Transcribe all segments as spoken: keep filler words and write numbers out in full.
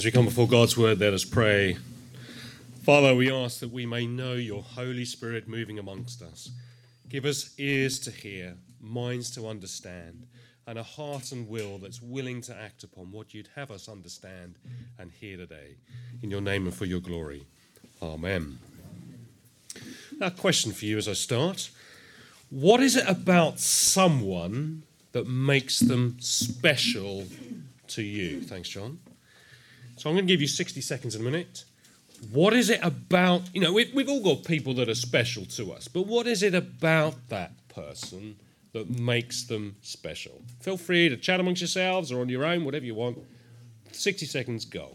As we come before God's word, let us pray. Father, we ask that we may know your Holy Spirit moving amongst us. Give us ears to hear, minds to understand, and a heart and will that's willing to act upon what you'd have us understand and hear today. In your name and for your glory. Amen. Now, a question for you as I start. What is it about someone that makes them special to you? Thanks, John. So I'm going to give you sixty seconds in a minute. What is it about, you know, we've, we've all got people that are special to us, but what is it about that person that makes them special? Feel free to chat amongst yourselves or on your own, whatever you want. sixty seconds, go.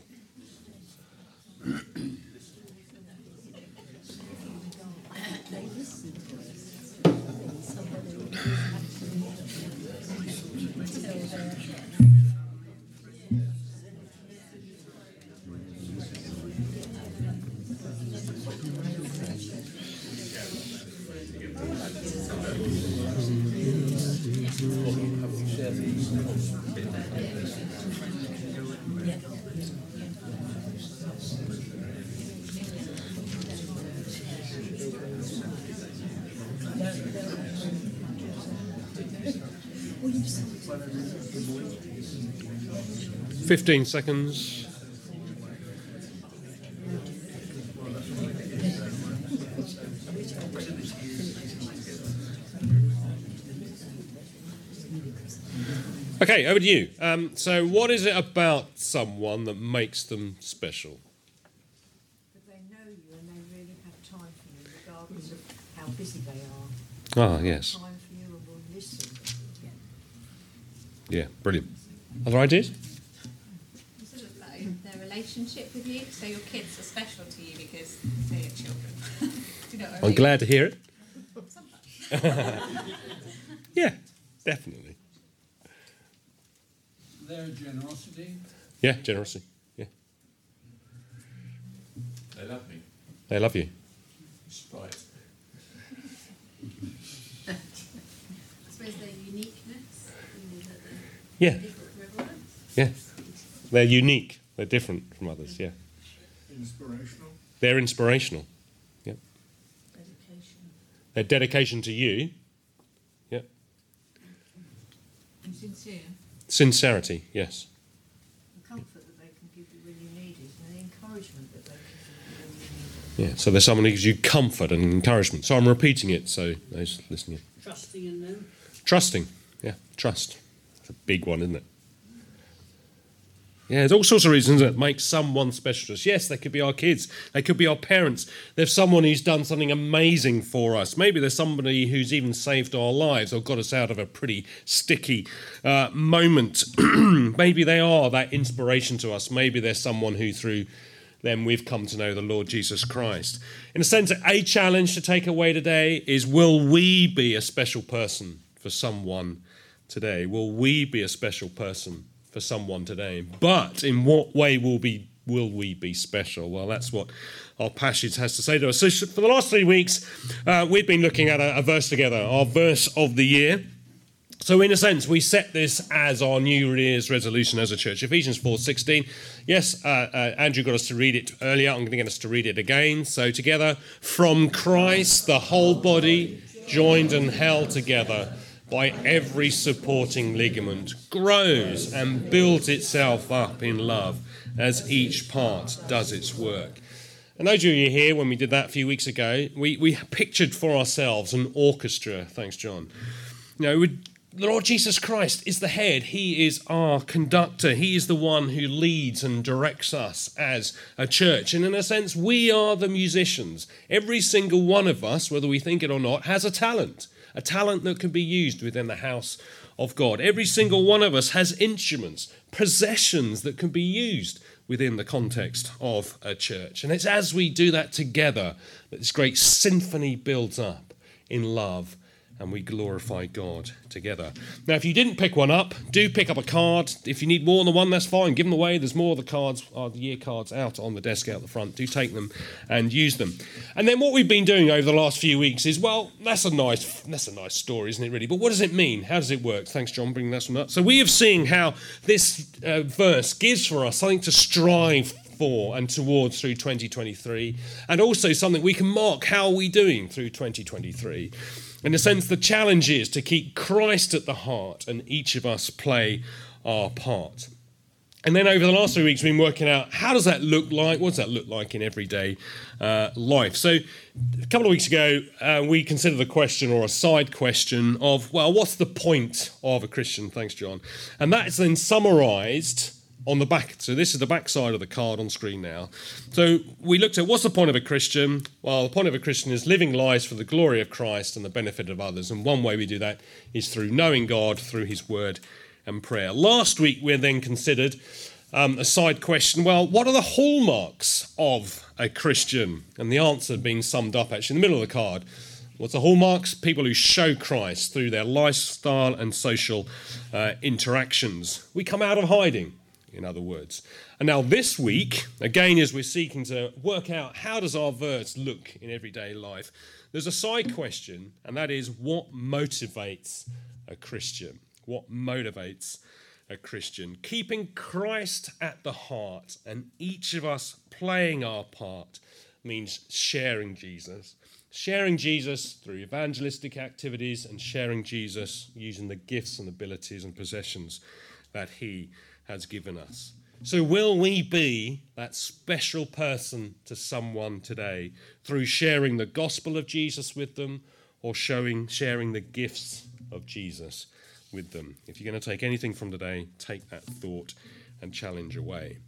Fifteen seconds. Okay, over to you. Um, so what is it about someone that makes them special? That they know you and they really have time for you, regardless of how busy they are. Ah, yes. Time for you and will listen. Yeah, brilliant. Other ideas? Sort of like their relationship with you. So your kids are special to you because they're your children. Do you know what I I'm mean? glad to hear it. Sometimes. Yeah, definitely. Their generosity. Yeah, generosity. Yeah. They love me. They love you. Despite. I suppose their uniqueness. You know, that they're Yeah, different from everyone else. yeah. They're unique. They're different from others, yeah. Inspirational. They're inspirational. Yeah. Dedication. Their dedication to you. Yeah. And sincere. Sincerity, yes. The comfort that they can give you when you need it, and the encouragement that they can give you when you need it. Yeah. So there's someone who gives you comfort and encouragement. So I'm repeating it so those listening. Trusting in them. Trusting. Yeah, trust. It's a big one, isn't it? Yeah, there's all sorts of reasons that make someone special to us. Yes, they could be our kids. They could be our parents. There's someone who's done something amazing for us. Maybe there's somebody who's even saved our lives or got us out of a pretty sticky uh, moment. Maybe they are that inspiration to us. Maybe there's someone who through them we've come to know the Lord Jesus Christ. In a sense, a challenge to take away today is, will we be a special person for someone today? Will we be a special person for someone today? But in what way will be will we be special? Well, that's what our passage has to say to us. So for the last three weeks, uh, we've been looking at a, a verse together, our verse of the year. So in a sense, we set this as our New Year's resolution as a church. Ephesians four sixteen. Yes, uh, uh, Andrew got us to read it earlier. I'm going to get us to read it again. So together, from Christ, the whole body, joined and held together by every supporting ligament, grows and builds itself up in love as each part does its work. And those of you here, when we did that a few weeks ago, we, we pictured for ourselves an orchestra. Thanks, John. You know, we, the Lord Jesus Christ is the head. He is our conductor. He is the one who leads and directs us as a church. And in a sense, we are the musicians. Every single one of us, whether we think it or not, has a talent. A talent that can be used within the house of God. Every single one of us has instruments, possessions that can be used within the context of a church. And it's as we do that together that this great symphony builds up in love and we glorify God together. Now, if you didn't pick one up, do pick up a card. If you need more than one, that's fine. Give them away. There's more of the cards, uh, the year cards out on the desk out the front. Do take them and use them. And then what we've been doing over the last few weeks is, well, that's a nice that's a nice story, isn't it, really? But what does it mean? How does it work? Thanks, John, bringing that one up. So we have seen how this uh, verse gives for us something to strive for and towards through twenty twenty-three, and also something we can mark how are we doing through twenty twenty-three. In a sense, the challenge is to keep Christ at the heart and each of us play our part. And then over the last three weeks, we've been working out how does that look like? What does that look like in everyday uh, life? So a couple of weeks ago, uh, we considered the question, or a side question, of, well, what's the point of a Christian? Thanks, John. And that is then summarised on the back. So this is the back side of the card on screen now. So we looked at what's the point of a Christian? Well, the point of a Christian is living lives for the glory of Christ and the benefit of others. And one way we do that is through knowing God, through his word and prayer. Last week we then considered um, a side question, well, what are the hallmarks of a Christian? And the answer had been summed up actually in the middle of the card. What's the hallmarks? People who show Christ through their lifestyle and social uh, interactions. We come out of hiding, in other words. And now this week, again, as we're seeking to work out how does our verse look in everyday life, there's a side question, and that is, what motivates a Christian? What motivates a Christian? Keeping Christ at the heart and each of us playing our part means sharing Jesus. Sharing Jesus through evangelistic activities and sharing Jesus using the gifts and abilities and possessions that he has given us. So will we be that special person to someone today through sharing the gospel of Jesus with them, or showing sharing the gifts of Jesus with them? If you're going to take anything from today, take that thought and challenge away.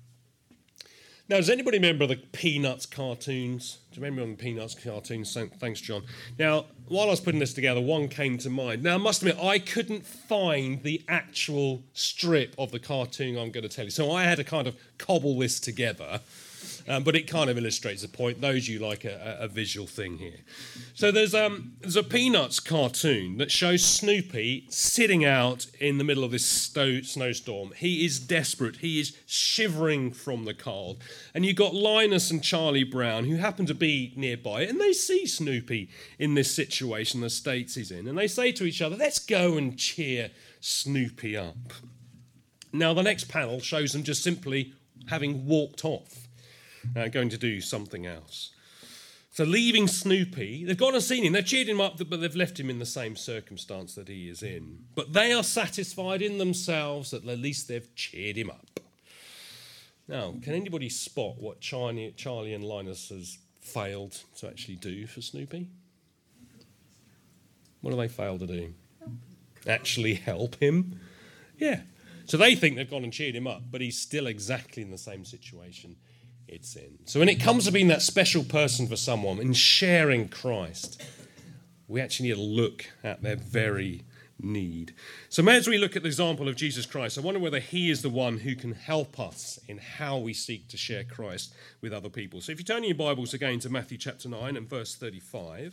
Now, does anybody remember the Peanuts cartoons? Do you remember the Peanuts cartoons? Thanks, John. Now, while I was putting this together, one came to mind. Now, I must admit, I couldn't find the actual strip of the cartoon I'm going to tell you. So I had to kind of cobble this together. Um, but it kind of illustrates the point. Those you like a, a visual thing here. So there's um there's a Peanuts cartoon that shows Snoopy sitting out in the middle of this sto- snowstorm. He is desperate. He is shivering from the cold. And you've got Linus and Charlie Brown, who happen to be nearby, and they see Snoopy in this situation, the states he's in, and they say to each other, let's go and cheer Snoopy up. Now the next panel shows them just simply having walked off. Uh, going to do something else. So leaving Snoopy, they've gone and seen him, they've cheered him up, but they've left him in the same circumstance that he is in. But they are satisfied in themselves that at least they've cheered him up. Now, can anybody spot what Charlie, Charlie and Linus has failed to actually do for Snoopy? What do they fail to do? Actually help him? Yeah. So they think they've gone and cheered him up, but he's still exactly in the same situation it's in. So when it comes to being that special person for someone and sharing Christ, we actually need to look at their very need. So as we look at the example of Jesus Christ, I wonder whether he is the one who can help us in how we seek to share Christ with other people. So if you turn your Bibles again to Matthew chapter nine and verse thirty-five.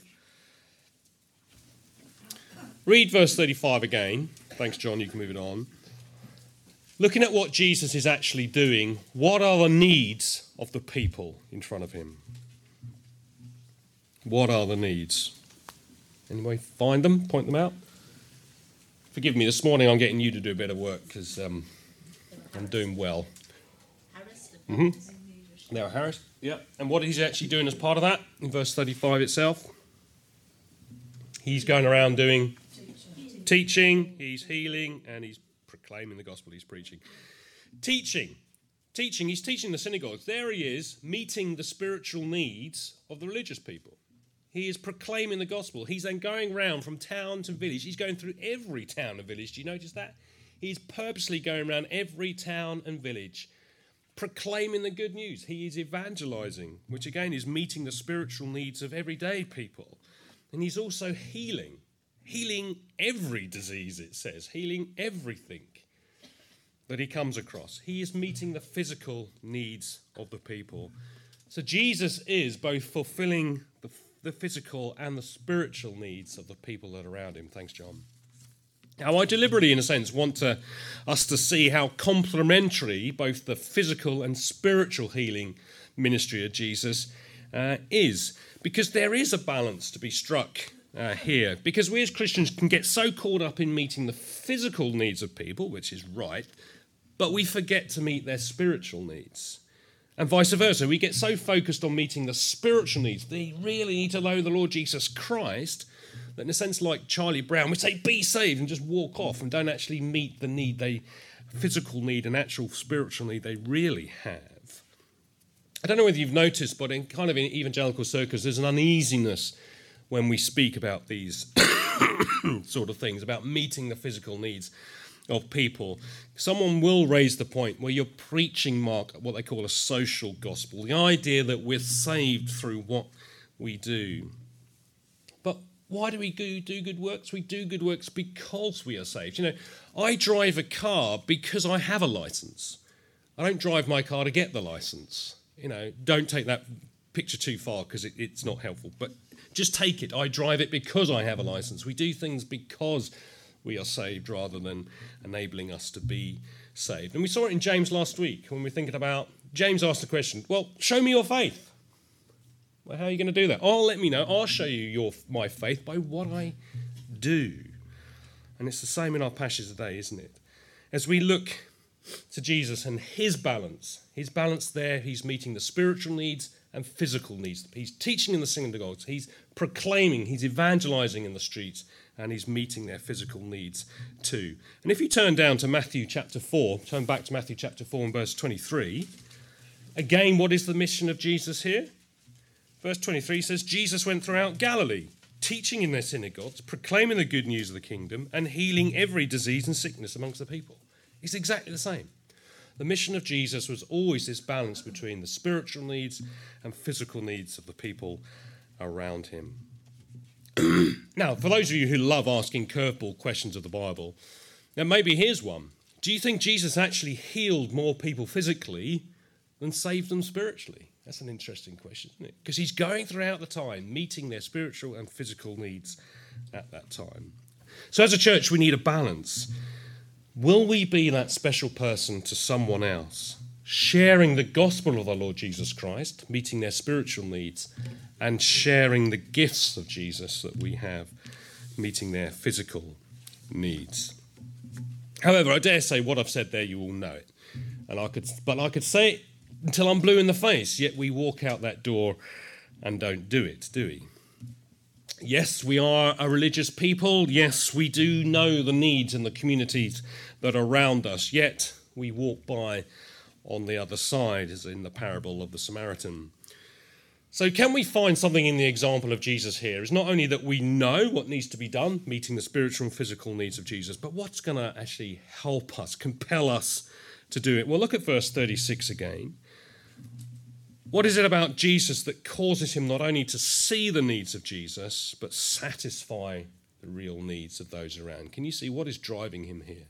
Read verse thirty-five again. Thanks, John. You can move it on. Looking at what Jesus is actually doing, what are the needs of the people in front of him? What are the needs? Anybody find them? Point them out? Forgive me, this morning I'm getting you to do a bit of work because um, I'm doing well. Mm-hmm. Now, Harris, yeah. And what he's actually doing as part of that, in verse thirty-five itself, he's going around doing teaching, he's healing, and he's proclaiming the gospel, he's preaching. Teaching. Teaching, he's teaching the synagogues. There he is, meeting the spiritual needs of the religious people. He is proclaiming the gospel. He's then going around from town to village. He's going through every town and village. Do you notice that? He's purposely going around every town and village, proclaiming the good news. He is evangelizing, which again is meeting the spiritual needs of everyday people. And he's also healing. Healing every disease, it says. Healing everything that he comes across. He is meeting the physical needs of the people. So Jesus is both fulfilling the, the physical and the spiritual needs of the people that are around him. Thanks, John. Now, I deliberately, in a sense, want to, us to see how complementary both the physical and spiritual healing ministry of Jesus uh, is, because there is a balance to be struck uh, here, because we as Christians can get so caught up in meeting the physical needs of people, which is right, but we forget to meet their spiritual needs. And vice versa, we get so focused on meeting the spiritual needs, they really need to know the Lord Jesus Christ, that in a sense like Charlie Brown, we say, be saved, and just walk off and don't actually meet the need, they physical need and actual spiritual need they really have. I don't know whether you've noticed, but in kind of in evangelical circles, there's an uneasiness when we speak about these sort of things, about meeting the physical needs of people. Someone will raise the point where you're preaching, Mark, what they call a social gospel, the idea that we're saved through what we do. But why do we do, do good works? We do good works because we are saved. You know, I drive a car because I have a license. I don't drive my car to get the license. You know, don't take that picture too far because it, it's not helpful. But just take it. I drive it because I have a license. We do things because we are saved rather than enabling us to be saved. And we saw it in James last week when we were thinking about, James asked the question, well, show me your faith. Well, how are you going to do that? Oh, let me know. I'll show you your my faith by what I do. And it's the same in our passage today, isn't it? As we look to Jesus and his balance, his balance there, he's meeting the spiritual needs and physical needs. He's teaching in the synagogues, he's proclaiming, he's evangelizing in the streets, and he's meeting their physical needs too. And if you turn down to Matthew chapter four, turn back to Matthew chapter four and verse twenty-three, again, what is the mission of Jesus here? Verse twenty-three says, Jesus went throughout Galilee, teaching in their synagogues, proclaiming the good news of the kingdom, and healing every disease and sickness amongst the people. It's exactly the same. The mission of Jesus was always this balance between the spiritual needs and physical needs of the people around him. Now, for those of you who love asking curveball questions of the Bible, now maybe here's one. Do you think Jesus actually healed more people physically than saved them spiritually? That's an interesting question, isn't it? Because he's going throughout the time, meeting their spiritual and physical needs at that time. So as a church, we need a balance. Will we be that special person to someone else, sharing the gospel of the Lord Jesus Christ, meeting their spiritual needs, and sharing the gifts of Jesus that we have, meeting their physical needs? However, I dare say what I've said there, you all know it. And I could, but I could say it until I'm blue in the face, yet we walk out that door and don't do it, do we? Yes, we are a religious people. Yes, we do know the needs in the communities that are around us, yet we walk by on the other side, as in the parable of the Samaritan. So can we find something in the example of Jesus here? It's not only that we know what needs to be done, meeting the spiritual and physical needs of Jesus, but what's going to actually help us, compel us to do it? Well, look at verse thirty-six again. What is it about Jesus that causes him not only to see the needs of Jesus, but satisfy the real needs of those around? Can you see what is driving him here?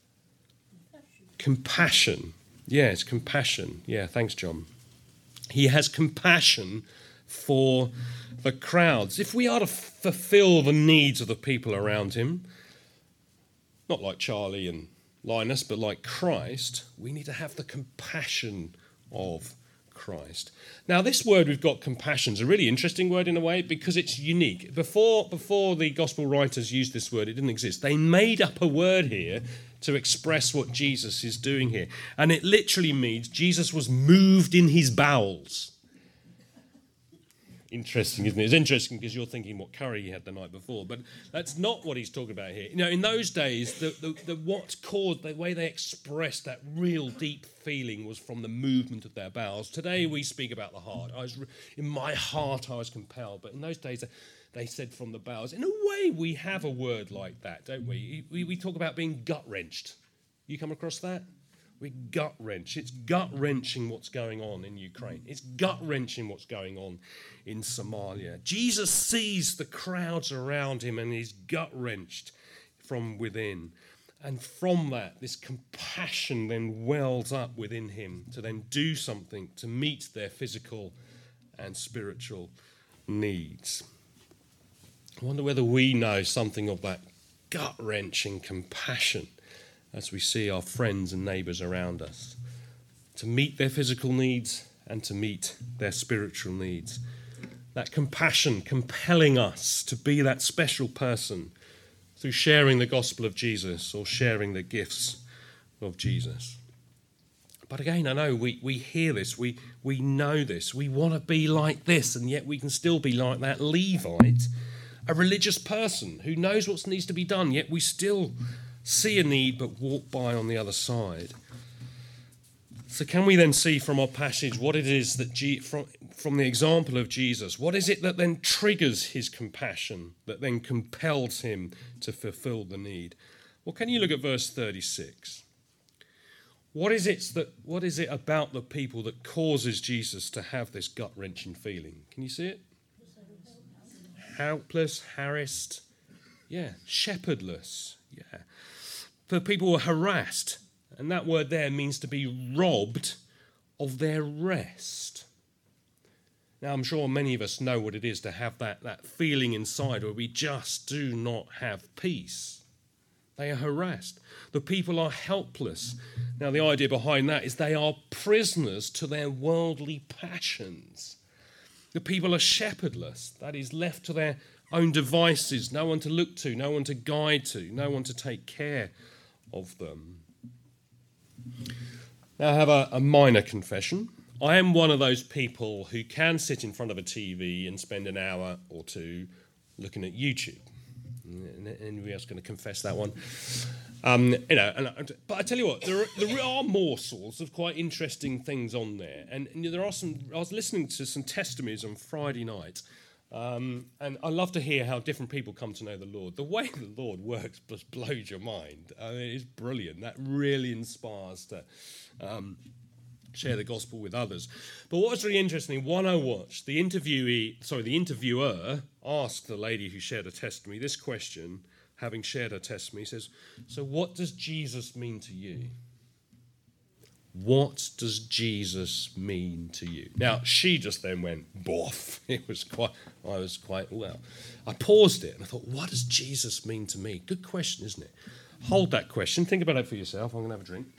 Compassion. Yeah, it's compassion. Yeah, thanks, John. He has compassion for the crowds. If we are to fulfill the needs of the people around him, not like Charlie and Linus, but like Christ, we need to have the compassion of Christ. Now, this word we've got, compassion, is a really interesting word in a way because it's unique. Before, before the gospel writers used this word, it didn't exist. They made up a word here to express what Jesus is doing here. And it literally means Jesus was moved in his bowels. Interesting, isn't it? It's interesting because you're thinking what curry he had the night before, but that's not what he's talking about here. You know, in those days, the, the, the what caused, the way they expressed that real deep feeling was from the movement of their bowels. Today we speak about the heart. I was in my heart I was compelled, but in those days they said from the bowels. In a way, we have a word like that, don't we? We, we talk about being gut-wrenched. You come across that? We gut-wrench. It's gut-wrenching what's going on in Ukraine. It's gut-wrenching what's going on in Somalia. Jesus sees the crowds around him and he's gut-wrenched from within. And from that, this compassion then wells up within him to then do something to meet their physical and spiritual needs. I wonder whether we know something of that gut-wrenching compassion as we see our friends and neighbours around us, to meet their physical needs and to meet their spiritual needs. That compassion compelling us to be that special person through sharing the gospel of Jesus or sharing the gifts of Jesus. But again, I know we, we hear this, we, we know this, we want to be like this, and yet we can still be like that Levite, a religious person who knows what needs to be done, yet we still see a need but walk by on the other side. So can we then see from our passage what it is that, G- from, from the example of Jesus, what is it that then triggers his compassion, that then compels him to fulfill the need? Well, can you look at verse thirty-six? What is it that, what is it about the people that causes Jesus to have this gut-wrenching feeling? Can you see it? Helpless, harassed, yeah, shepherdless, yeah. The people were harassed, and that word there means to be robbed of their rest. Now, I'm sure many of us know what it is to have that, that feeling inside where we just do not have peace. They are harassed. The people are helpless. Now, the idea behind that is they are prisoners to their worldly passions. The people are shepherdless, that is, left to their own devices, no one to look to, no one to guide to, no one to take care of them. Now I have a, a minor confession. I am one of those people who can sit in front of a T V and spend an hour or two looking at YouTube. Anybody else going to confess that one? Um, you know, and, but I tell you what, there are, there are morsels of quite interesting things on there, and, and there are some. I was listening to some testimonies on Friday night, um, and I love to hear how different people come to know the Lord. The way the Lord works just blows your mind. I mean, it's brilliant. That really inspires to um, share the gospel with others. But what was really interesting, one I watched, the interviewee, sorry, the interviewer asked the lady who shared a testimony this question. Having shared her testimony, he says, so what does Jesus mean to you? What does Jesus mean to you? Now, she just then went, boff. It was quite, I was quite, well. I paused it and I thought, what does Jesus mean to me? Good question, isn't it? Hold that question. Think about it for yourself. I'm going to have a drink.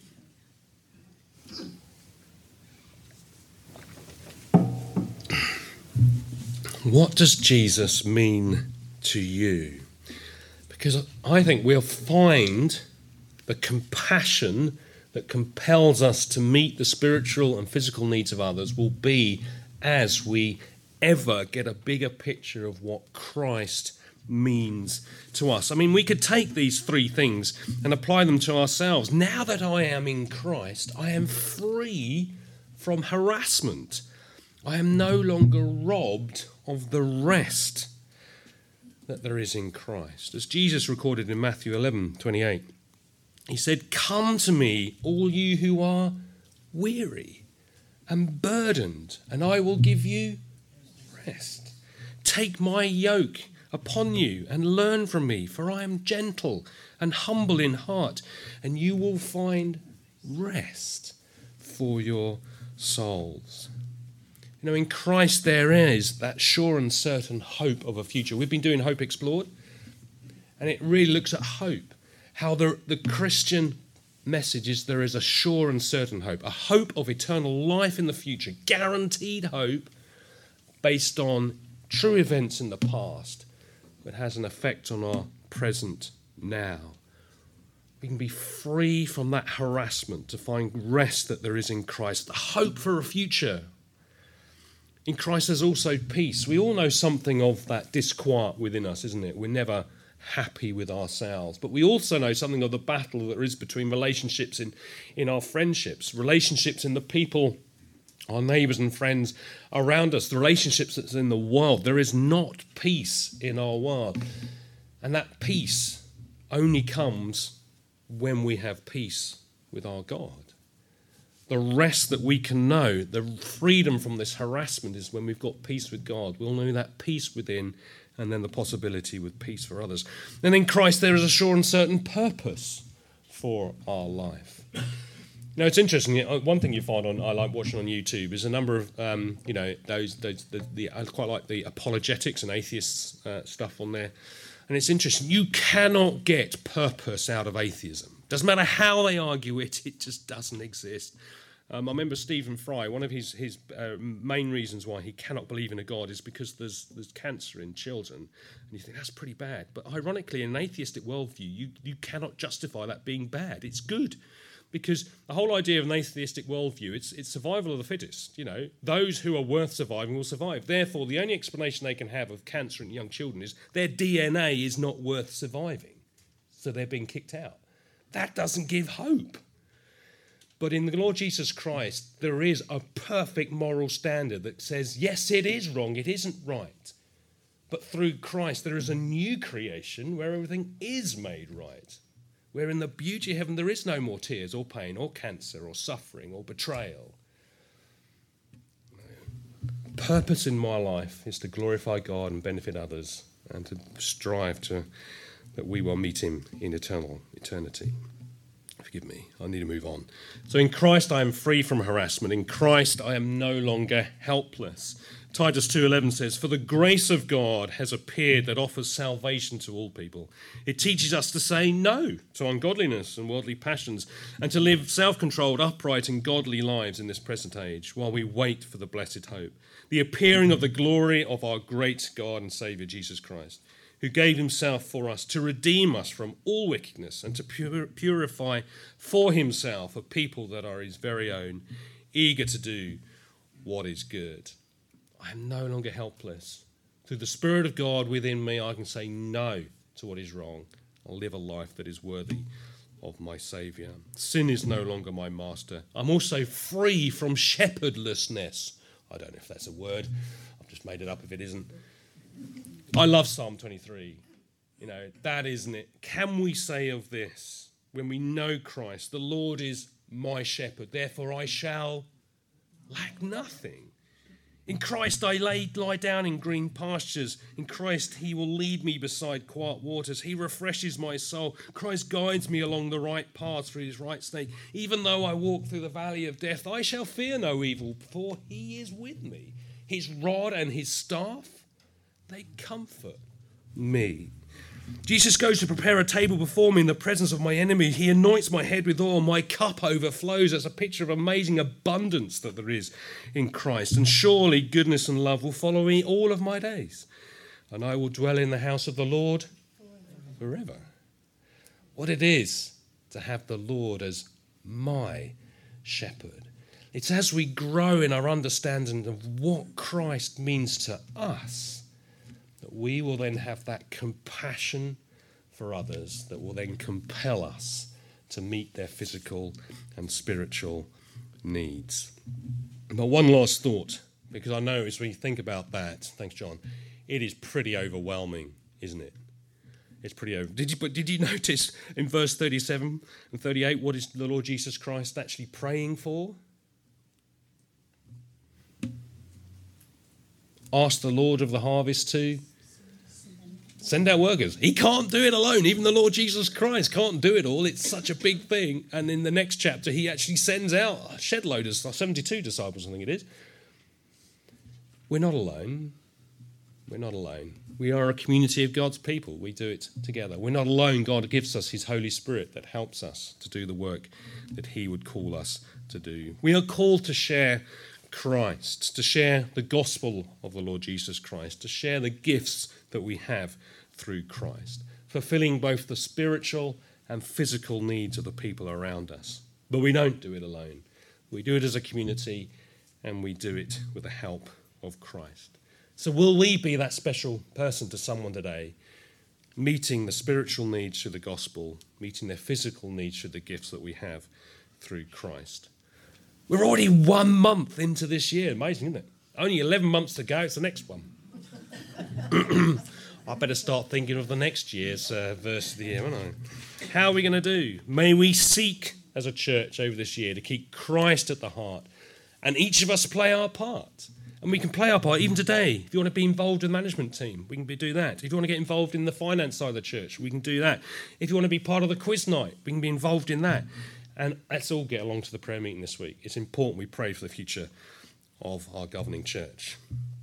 What does Jesus mean to you? Because I think we'll find the compassion that compels us to meet the spiritual and physical needs of others will be as we ever get a bigger picture of what Christ means to us. I mean, we could take these three things and apply them to ourselves. Now that I am in Christ, I am free from harassment. I am no longer robbed of the rest that there is in Christ. As Jesus recorded in Matthew eleven twenty-eight, he said, come to me, all you who are weary and burdened, and I will give you rest. Take my yoke upon you and learn from me, for I am gentle and humble in heart, and you will find rest for your souls. You know, in Christ there is that sure and certain hope of a future. We've been doing Hope Explored, and it really looks at hope. How the, the Christian message is there is a sure and certain hope, a hope of eternal life in the future, guaranteed hope based on true events in the past that has an effect on our present now. We can be free from that harassment to find rest that there is in Christ, the hope for a future. In Christ there's also peace. We all know something of that disquiet within us, isn't it? We're never happy with ourselves. But we also know something of the battle that there is between relationships in, in our friendships, relationships in the people, our neighbours and friends around us, the relationships that's in the world. There is not peace in our world. And that peace only comes when we have peace with our God. The rest that we can know, the freedom from this harassment is when we've got peace with God. We'll know that peace within and then the possibility with peace for others. And in Christ there is a sure and certain purpose for our life. No, it's interesting. Uh, One thing you find on I like watching on YouTube is a number of um, you know those those the, the I quite like the apologetics and atheists uh, stuff on there, and it's interesting. You cannot get purpose out of atheism. Doesn't matter how they argue it; it just doesn't exist. Um, I remember Stephen Fry. One of his his uh, main reasons why he cannot believe in a God is because there's there's cancer in children, and you think that's pretty bad. But ironically, in an atheistic worldview, you you cannot justify that being bad. It's good. Because the whole idea of an atheistic worldview, it's, it's survival of the fittest. You know, those who are worth surviving will survive. Therefore, the only explanation they can have of cancer in young children is their D N A is not worth surviving. So they're being kicked out. That doesn't give hope. But in the Lord Jesus Christ, there is a perfect moral standard that says, yes, it is wrong, it isn't right. But through Christ, there is a new creation where everything is made right. Where in the beauty of heaven there is no more tears or pain or cancer or suffering or betrayal. Purpose in my life is to glorify God and benefit others and to strive to that we will meet him in eternal eternity. Forgive me, I need to move on. So in Christ I am free from harassment. In Christ I am no longer helpless. Titus two eleven says, "For the grace of God has appeared that offers salvation to all people. It teaches us to say no to ungodliness and worldly passions and to live self-controlled, upright and godly lives in this present age while we wait for the blessed hope, the appearing of the glory of our great God and Saviour Jesus Christ, who gave himself for us to redeem us from all wickedness and to pur- purify for himself a people that are his very own, eager to do what is good." I am no longer helpless. Through the Spirit of God within me, I can say no to what is wrong. I'll live a life that is worthy of my Saviour. Sin is no longer my master. I'm also free from shepherdlessness. I don't know if that's a word. I've just made it up if it isn't. I love Psalm twenty-three. You know, that isn't it. Can we say of this, when we know Christ, the Lord is my shepherd, therefore I shall lack nothing. In Christ I lay, lie down in green pastures. In Christ he will lead me beside quiet waters. He refreshes my soul. Christ guides me along the right path through his right state. Even though I walk through the valley of death, I shall fear no evil, for he is with me. His rod and his staff, they comfort me. Jesus goes to prepare a table before me in the presence of my enemy. He anoints my head with oil. My cup overflows. That's a picture of amazing abundance that there is in Christ. And surely goodness and love will follow me all of my days. And I will dwell in the house of the Lord forever. What it is to have the Lord as my shepherd. It's as we grow in our understanding of what Christ means to us that we will then have that compassion for others that will then compel us to meet their physical and spiritual needs. But one last thought, because I know as we think about that, thanks John, it is pretty overwhelming, isn't it? It's pretty over. Did you, but did you notice in verse thirty-seven and thirty-eight what is the Lord Jesus Christ actually praying for? Ask the Lord of the harvest to send out workers. He can't do it alone. Even the Lord Jesus Christ can't do it all. It's such a big thing. And in the next chapter, he actually sends out a shed load of seventy-two disciples, I think it is. We're not alone. We're not alone. We are a community of God's people. We do it together. We're not alone. God gives us his Holy Spirit that helps us to do the work that he would call us to do. We are called to share Christ, to share the gospel of the Lord Jesus Christ, to share the gifts that we have through Christ, fulfilling both the spiritual and physical needs of the people around us. But we don't do it alone. We do it as a community, and we do it with the help of Christ. So will we be that special person to someone today, meeting the spiritual needs through the gospel, meeting their physical needs through the gifts that we have through Christ? We're already one month into this year. Amazing, isn't it? Only eleven months to go. It's the next one. I better start thinking of the next year's uh, verse of the year, won't I? How are we going to do? May we seek as a church over this year to keep Christ at the heart, and each of us play our part. And we can play our part even today. If you want to be involved in the management team, we can be, do that. If you want to get involved in the finance side of the church, we can do that. If you want to be part of the quiz night, we can be involved in that. And let's all get along to the prayer meeting this week. It's important we pray for the future of our governing church.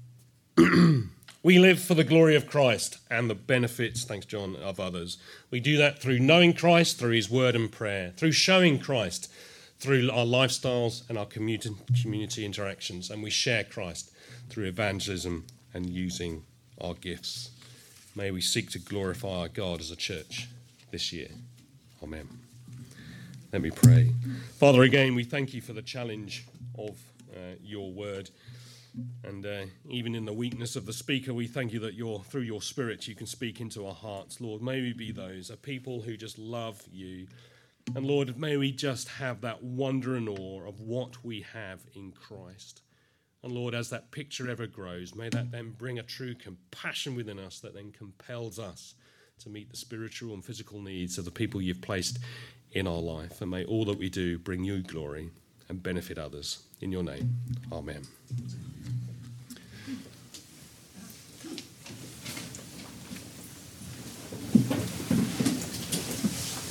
We live for the glory of Christ and the benefits, thanks John, of others. We do that through knowing Christ, through his word and prayer, through showing Christ, through our lifestyles and our community, community interactions. And we share Christ through evangelism and using our gifts. May we seek to glorify our God as a church this year. Amen. Let me pray. Father, again, we thank you for the challenge of uh, your word. And uh, even in the weakness of the speaker, we thank you that you're, through your Spirit you can speak into our hearts. Lord, may we be those, a people who just love you. And Lord, may we just have that wonder and awe of what we have in Christ. And Lord, as that picture ever grows, may that then bring a true compassion within us that then compels us to meet the spiritual and physical needs of the people you've placed in our life. And may all that we do bring you glory and benefit others. In your name, amen.